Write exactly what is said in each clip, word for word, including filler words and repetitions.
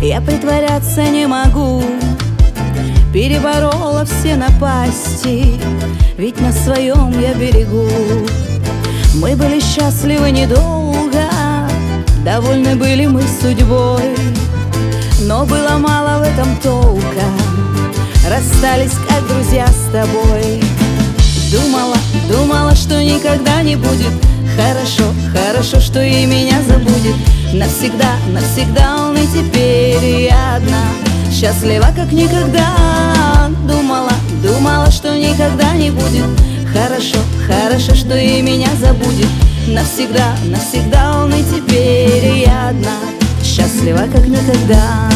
Я притворяться не могу, переборола все напасти, ведь на своем я берегу. Мы были счастливы недолго, довольны были мы судьбой, но было мало в этом толка, расстались как друзья с тобой. Думала, думала, что никогда не будет хорошо, хорошо, что и меня забудет навсегда, навсегда он, и теперь я одна, счастлива как никогда. Думала, думала, что никогда не будет хорошо, хорошо, что и меня забудет навсегда, навсегда он, и теперь я одна, счастлива как никогда.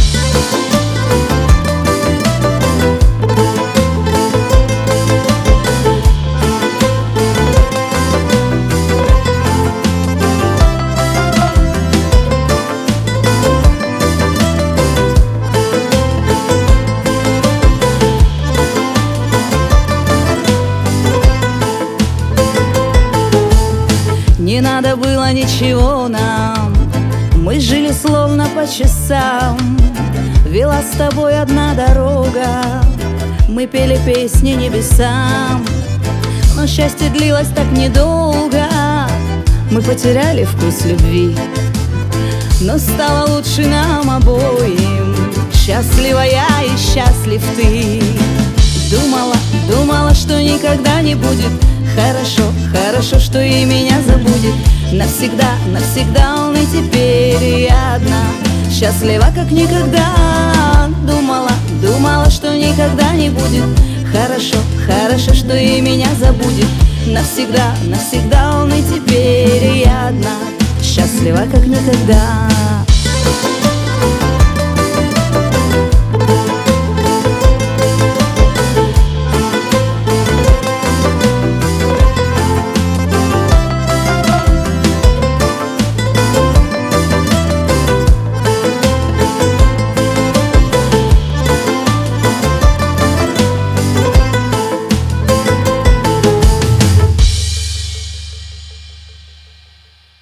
Не надо было ничего нам, мы жили словно по часам. Вела с тобой одна дорога, мы пели песни небесам. Но счастье длилось так недолго, мы потеряли вкус любви, но стало лучше нам обоим, счастлива я и счастлив ты. Думала, думала, что никогда не будет хорошо, хорошо, что и меня забудет навсегда, навсегда он, и теперь я одна, счастлива как никогда. Думала, думала, что никогда не будет хорошо, хорошо, что и меня забудет навсегда, навсегда он, и теперь я одна, счастлива как никогда.